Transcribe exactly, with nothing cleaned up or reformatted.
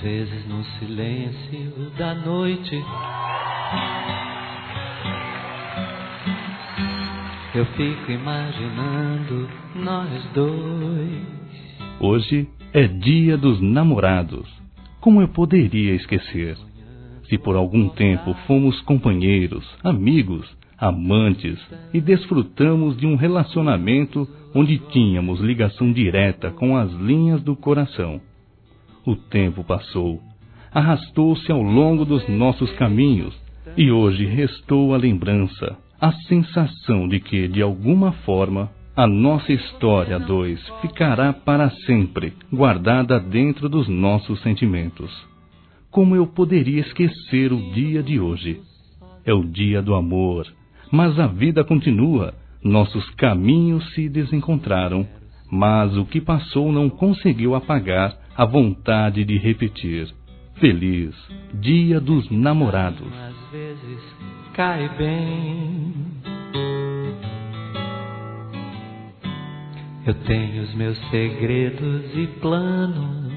vezes no silêncio da noite eu fico imaginando nós dois. Hoje é dia dos namorados. Como eu poderia esquecer? Se por algum tempo fomos companheiros, amigos, amantes e desfrutamos de um relacionamento onde tínhamos ligação direta com as linhas do coração. O tempo passou, arrastou-se ao longo dos nossos caminhos e hoje restou a lembrança, a sensação de que, de alguma forma, a nossa história a dois ficará para sempre guardada dentro dos nossos sentimentos. Como eu poderia esquecer o dia de hoje? É o dia do amor, mas a vida continua, nossos caminhos se desencontraram, mas o que passou não conseguiu apagar a vontade de repetir. Feliz Dia dos Namorados. Às vezes cai bem. Eu tenho os meus segredos e planos.